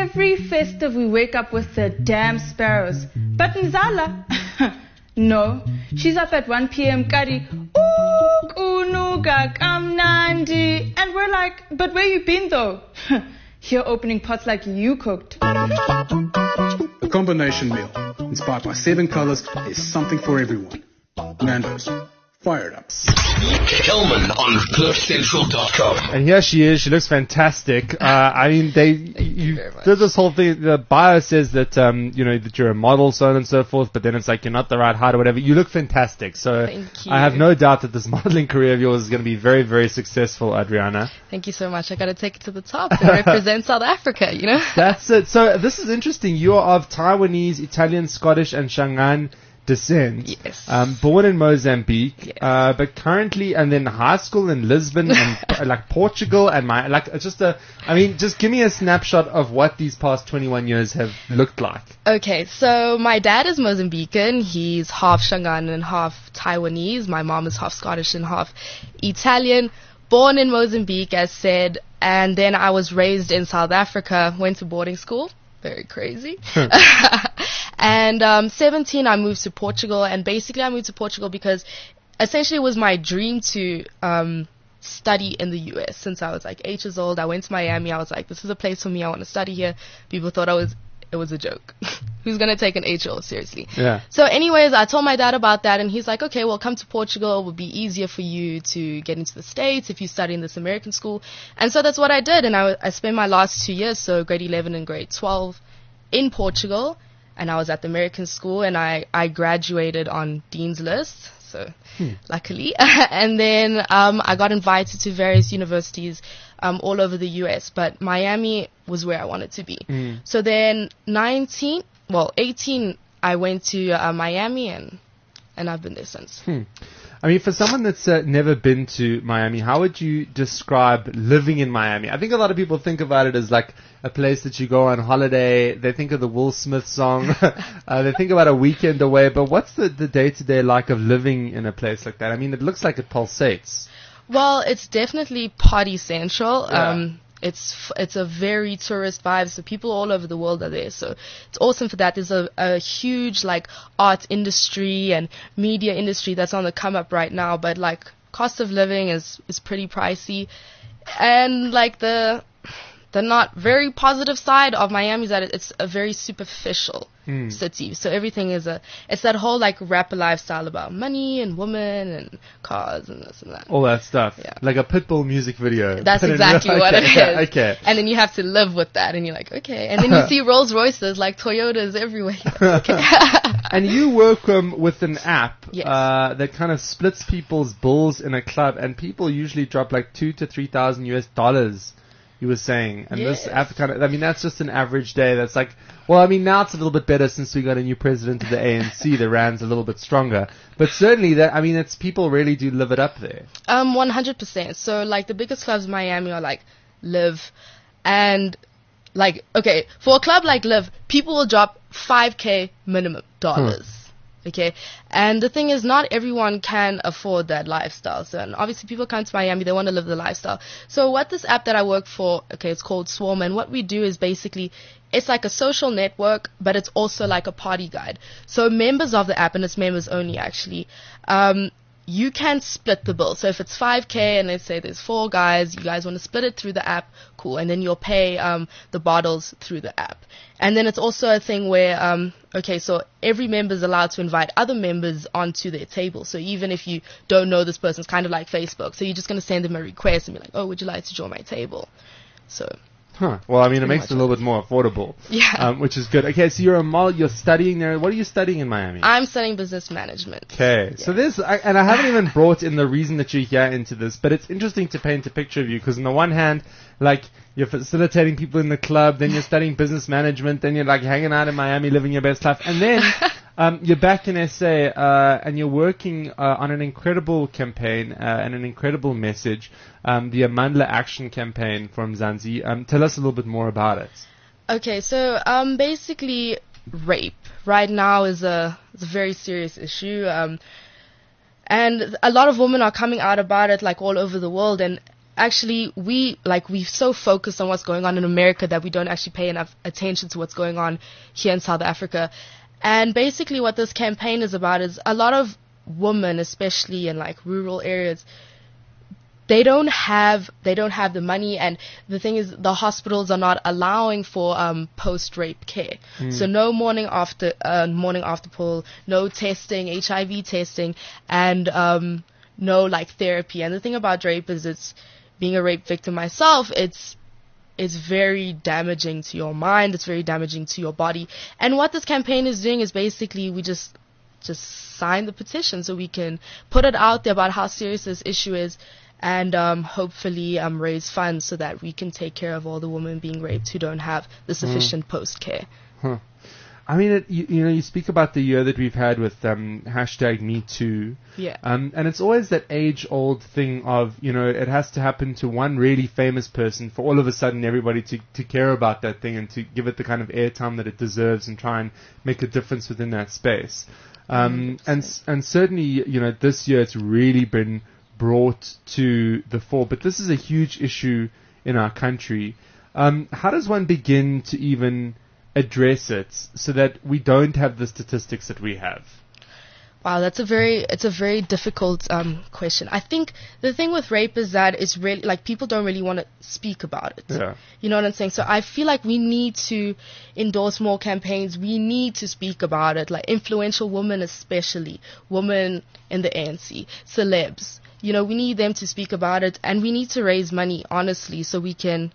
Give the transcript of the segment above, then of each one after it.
every festive we wake up with the damn sparrows. But Nzala, no, she's up at 1 p.m. Kari, Kunuga Kamnandi. And we're like, but where you been though? Here opening pots like you cooked. A combination meal, inspired by 7 colors, is something for everyone. Nando's. Fire it up. Kelman on CliffCentral.com. And here she is. She looks fantastic. I mean, you did this whole thing. The bio says that, that you're a model, so on and so forth, but then it's like you're not the right height or whatever. You look fantastic. So Thank you. I have no doubt that this modeling career of yours is going to be very, very successful, Adriana. Thank you so much. I got to take it to the top and represent South Africa, That's it. So this is interesting. You are of Taiwanese, Italian, Scottish, and Shangaan descent. Yes. Born in Mozambique, Yes. but currently, and then high school in Lisbon and like Portugal and just give me a snapshot of what these past 21 years have looked like. Okay, so my dad is Mozambican. He's half Shangaan and half Taiwanese. My mom is half Scottish and half Italian. Born in Mozambique, as said, and then I was raised in South Africa, went to boarding school. Very crazy. And 17, I moved to Portugal, and basically I moved to Portugal because essentially it was my dream to study in the US since I was like 8 years old. I went to Miami. I was like, this is a place for me. I want to study here. People thought it was a joke. Who's going to take an HO seriously? Yeah. So anyways, I told my dad about that, and he's like, okay, well, come to Portugal. It will be easier for you to get into the States if you study in this American school. And so that's what I did, and I spent my last 2 years, so grade 11 and grade 12, in Portugal, and I was at the American school, and I graduated on Dean's List, so luckily. And then I got invited to various universities all over the US, but Miami was where I wanted to be. So then 18, I went to Miami, and I've been there since. I mean, for someone that's never been to Miami, how would you describe living in Miami? I think a lot of people think about it as like a place that you go on holiday. They think of the Will Smith song. They think about a weekend away. But what's the day-to-day like of living in a place like that? I mean, it looks like it pulsates. Well, it's definitely party central. Yeah. It's a very tourist vibe, so people all over the world are there. So it's awesome for that. There's a huge like art industry and media industry that's on the come up right now, but like cost of living is pretty pricey. And like the not very positive side of Miami is that it's a very superficial city. So everything it's that whole like rapper lifestyle about money and women and cars and this and that. All that stuff. Yeah. Like a Pitbull music video. That's exactly what it is. Okay. And then you have to live with that, and you're like, okay. And then you see Rolls Royces, like Toyotas everywhere. Like, okay. And you work with an app Yes. that kind of splits people's bills in a club, and people usually drop like $2,000 to $3,000. You were saying, and Yes. this app kind of, I mean, that's just an average day. That's like, well, I mean, now it's a little bit better since we got a new president of the ANC. The rand's a little bit stronger, but certainly that, I mean, it's people really do live it up there. 100%. So like the biggest clubs in Miami are like Live, and like, okay, for a club like Live, people will drop $5K minimum dollars. Okay, and the thing is, not everyone can afford that lifestyle. So, and obviously, people come to Miami, they want to live the lifestyle. So, what this app that I work for, okay, it's called Swarm, and what we do is basically, it's like a social network, but it's also like a party guide. So, members of the app, and it's members only actually, you can split the bill. So if it's 5K and let's say there's 4 guys, you guys want to split it through the app, cool. And then you'll pay the bottles through the app. And then it's also a thing where, okay, so every member is allowed to invite other members onto their table. So even if you don't know this person, it's kind of like Facebook. So you're just going to send them a request and be like, oh, would you like to join my table? So. Well, I mean, it makes it a little bit more affordable. Yeah. Which is good. Okay, so you're a model, you're studying there. What are you studying in Miami? I'm studying business management. Okay, so and I haven't even brought in the reason that you're here into this, but it's interesting to paint a picture of you, because on the one hand, like, you're facilitating people in the club, then you're studying business management, then you're like hanging out in Miami, living your best life, and then you're back in SA, and you're working on an incredible campaign and an incredible message, the Amandla Action Campaign from Mzansi. Tell us a little bit more about it. Okay, so basically, rape right now is a very serious issue, and a lot of women are coming out about it, like all over the world, and actually we're so focused on what's going on in America that we don't actually pay enough attention to what's going on here in South Africa. And basically what this campaign is about is a lot of women, especially in like rural areas, they don't have the money, and the thing is the hospitals are not allowing for post-rape care. So no morning after pill, no testing, HIV testing, and no like therapy. And the thing about rape is, it's being a rape victim myself, it's very damaging to your mind, it's very damaging to your body. And what this campaign is doing is basically we just sign the petition so we can put it out there about how serious this issue is, and hopefully raise funds so that we can take care of all the women being raped who don't have the sufficient post care. I mean, you speak about the year that we've had with #MeToo. Yeah. And it's always that age-old thing of, it has to happen to one really famous person for all of a sudden everybody to care about that thing and to give it the kind of airtime that it deserves and try and make a difference within that space. And certainly, this year it's really been brought to the fore. But this is a huge issue in our country. How does one begin to even address it so that we don't have the statistics that we have? Wow, it's a very difficult question. I think the thing with rape is that it's really like people don't really want to speak about it. Yeah. You know what I'm saying? So I feel like we need to endorse more campaigns. We need to speak about it, like influential women, especially women in the ANC, celebs. We need them to speak about it, and we need to raise money, honestly, so we can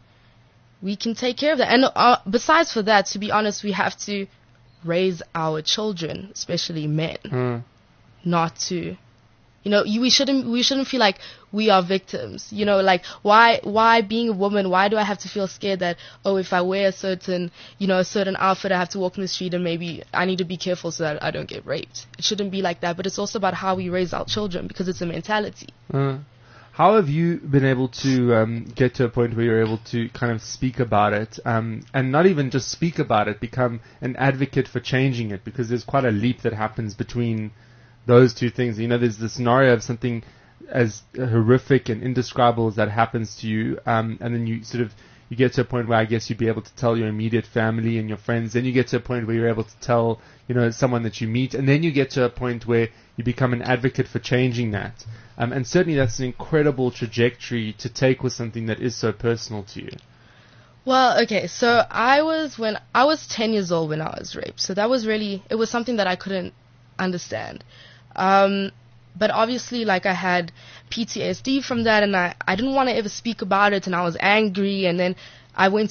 take care of that. And besides for that, to be honest, we have to raise our children, especially men, not to, we shouldn't feel like we are victims. Like why being a woman, why do I have to feel scared that, if I wear a certain outfit, I have to walk in the street and maybe I need to be careful so that I don't get raped. It shouldn't be like that, but it's also about how we raise our children, because it's a mentality. How have you been able to get to a point where you're able to kind of speak about it, and not even just speak about it, become an advocate for changing it? Because there's quite a leap that happens between those two things. There's the scenario of something as horrific and indescribable as that happens to you, and then you get to a point where I guess you'd be able to tell your immediate family and your friends. Then you get to a point where you're able to tell, someone that you meet, and then you get to a point where you become an advocate for changing that. And certainly that's an incredible trajectory to take with something that is so personal to you. Well, okay, so I was 10 years old when I was raped. So that was it was something that I couldn't understand. But obviously, like, I had PTSD from that, and I didn't want to ever speak about it, and I was angry, and then I went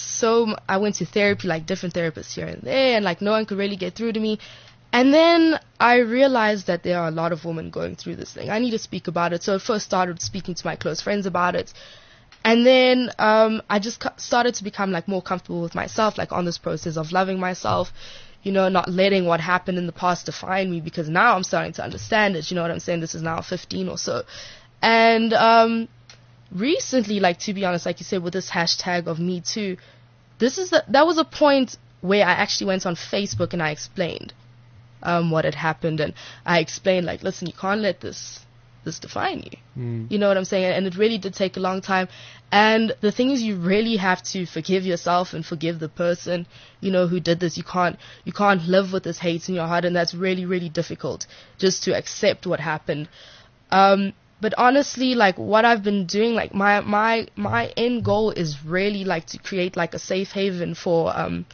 to therapy, like different therapists here and there, and like no one could really get through to me. And then I realized that there are a lot of women going through this thing. I need to speak about it. So I first started speaking to my close friends about it. And then I just started to become like more comfortable with myself, like on this process of loving myself, not letting what happened in the past define me, because now I'm starting to understand it. You know what I'm saying? This is now 15 or so. And recently, like, to be honest, like you said, with this hashtag of Me Too, that was a point where I actually went on Facebook and I explained what had happened, and I explained, like, listen, you can't let this define you. You know what I'm saying? And it really did take a long time. And the thing is, you really have to forgive yourself and forgive the person, who did this. You can't live with this hate in your heart, and that's really, really difficult, just to accept what happened. But honestly, like, what I've been doing, like, my end goal is really, like, to create, like, a safe haven for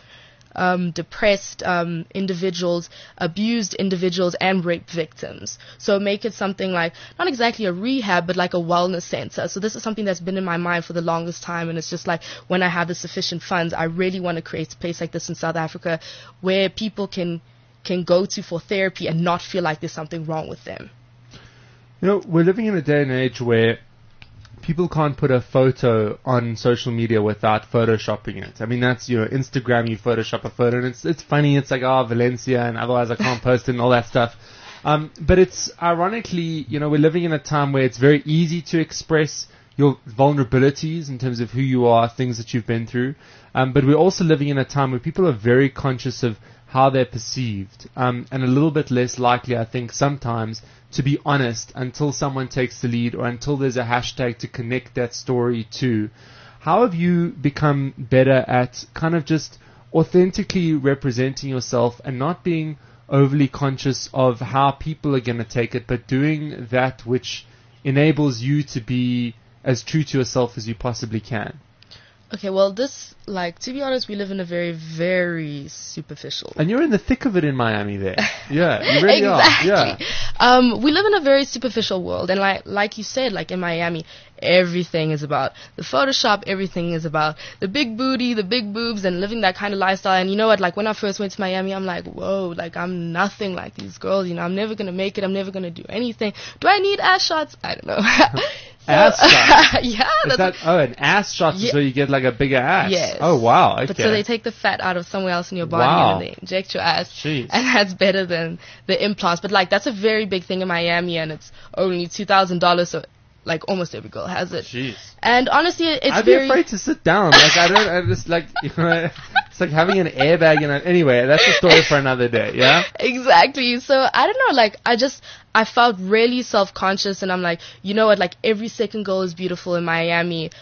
depressed individuals, abused individuals, and rape victims. So make it something like, not exactly a rehab, but like a wellness center. So this is something that's been in my mind for the longest time, and it's just like, when I have the sufficient funds, I really want to create a place like this in South Africa where people can go to for therapy and not feel like there's something wrong with them. We're living in a day and age where people can't put a photo on social media without photoshopping it. I mean, that's, Instagram, you Photoshop a photo, and it's funny, it's like, Valencia, and otherwise I can't post it and all that stuff. But it's, ironically, we're living in a time where it's very easy to express your vulnerabilities in terms of who you are, things that you've been through. But we're also living in a time where people are very conscious of how they're perceived, and a little bit less likely, I think, sometimes to be honest until someone takes the lead or until there's a hashtag to connect that story to. How have you become better at kind of just authentically representing yourself and not being overly conscious of how people are going to take it, but doing that which enables you to be as true to yourself as you possibly can? Okay, well, this, like, to be honest, we live in a very, very superficial. And you're in the thick of it in Miami there. Yeah, you really exactly. are. Yeah. We live in a very superficial world, and like you said, like in Miami, everything is about the Photoshop, everything is about the big booty, the big boobs, and living that kind of lifestyle. And you know what, like when I first went to Miami, I'm like, whoa, like I'm nothing like these girls, you know, I'm never going to make it, I'm never going to do anything. Do I need ass shots? I don't know. Ass shot? Yeah. An ass shot is where you get like a bigger ass. Yes. Oh, wow. Okay. But so they take the fat out of somewhere else in your body and they inject your ass. Jeez. And that's better than the implants. But like that's a very big thing in Miami, and it's only $2,000, so like almost every girl has it. Jeez. And honestly, it's I'd very... be afraid to sit down. Like I just like, you know, it's like having an airbag in it. Anyway, that's a story for another day, yeah? Exactly. So I don't know, like I felt really self-conscious, and I'm like, you know what, like every second girl is beautiful in Miami.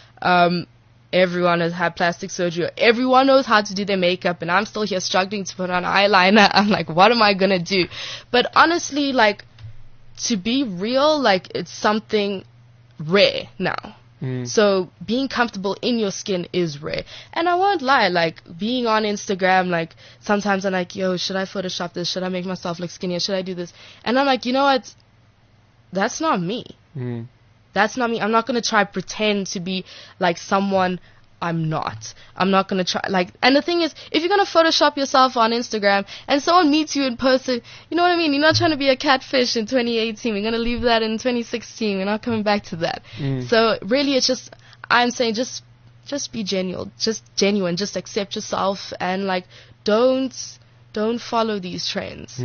Everyone has had plastic surgery. Everyone knows how to do their makeup, and I'm still here struggling to put on eyeliner. I'm like, what am I gonna do? But honestly, like, to be real, like, it's something rare now. So being comfortable in your skin is rare. And I won't lie, like being on Instagram, like sometimes I'm like, yo, should I Photoshop this? Should I make myself look skinnier? Should I do this? And I'm like, you know what? That's not me. That's not me. I'm not going to try pretend to be like someone I'm not. I'm not going to try, like, and the thing is, if you're going to Photoshop yourself on Instagram and someone meets you in person, you know what I mean? You're not trying to be a catfish in 2018. We're going to leave that in 2016. We're not coming back to that. So really it's just, I'm saying just be genuine, just accept yourself, and like, don't follow these trends.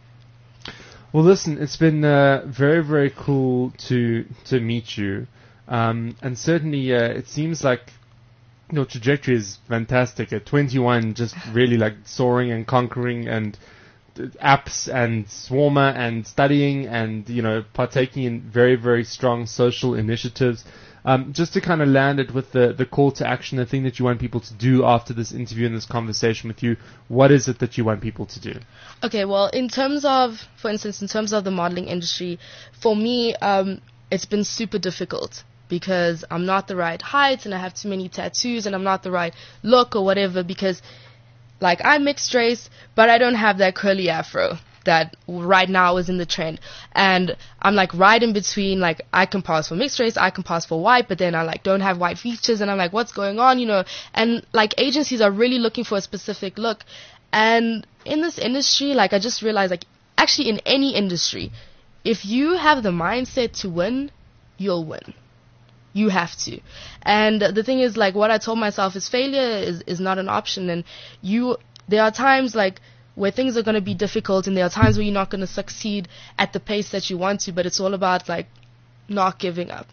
Well, listen, it's been very, very cool to meet you. And certainly it seems like your trajectory is fantastic. At 21, just really like soaring and conquering, and apps and Swarmer and studying and, you know, partaking in very, very strong social initiatives. Just to kind of land it with the call to action, the thing that you want people to do after this interview and this conversation with you, what is it that you want people to do? Okay, well, in terms of, for instance, in terms of the modeling industry, for me, it's been super difficult, because I'm not the right height and I have too many tattoos and I'm not the right look or whatever, because like I'm mixed race, but I don't have that curly afro that right now is in the trend. And I'm like right in between, like I can pass for mixed race, I can pass for white, but then I like don't have white features, and I'm like, what's going on, you know? And like agencies are really looking for a specific look. And in this industry, like I just realized, like actually in any industry, if you have the mindset to win, you'll win. You have to. And the thing is, like, what I told myself is failure is not an option. And there are times, like, where things are going to be difficult, and there are times where you're not going to succeed at the pace that you want to, but it's all about, like, not giving up,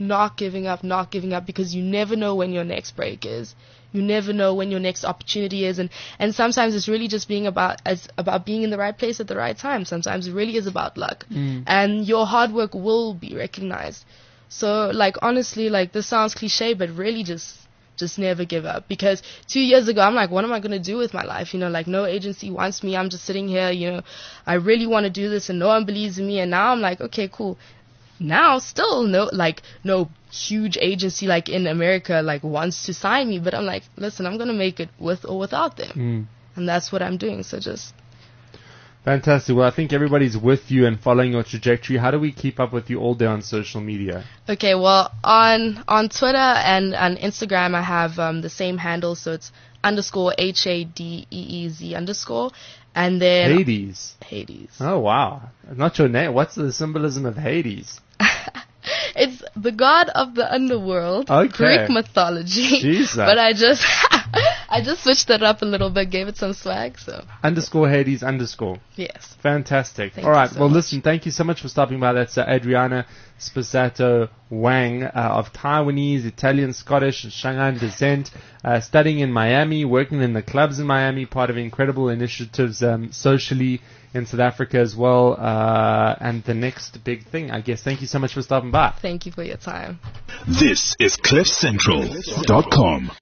because you never know when your next break is. You never know when your next opportunity is. And sometimes it's really just about being in the right place at the right time. Sometimes it really is about luck. And your hard work will be recognized. So, like, honestly, like, this sounds cliche, but really just never give up. Because 2 years ago, I'm like, what am I going to do with my life? You know, like, no agency wants me. I'm just sitting here, you know, I really want to do this and no one believes in me. And now I'm like, okay, cool. Now, still no huge agency, like, in America, like, wants to sign me. But I'm like, listen, I'm going to make it with or without them. And that's what I'm doing. So just... Fantastic. Well, I think everybody's with you and following your trajectory. How do we keep up with you all day on social media? Okay, well, on Twitter and on Instagram, I have the same handle, so it's _HADEEZ_. And then... Hades. Oh, wow. Not your name. What's the symbolism of Hades? It's the god of the underworld, okay. Greek mythology. Jesus. But I I just switched it up a little bit, gave it some swag, so. _Hades_. Yes. Fantastic. Thank All right. you so Well, much. listen, thank you so much for stopping by. That's Adriana Sposato Wang of Taiwanese, Italian, Scottish, and Shanghai descent, studying in Miami, working in the clubs in Miami, part of incredible initiatives socially in South Africa as well, and the next big thing, I guess. Thank you so much for stopping by. Thank you for your time. This is CliffCentral.com.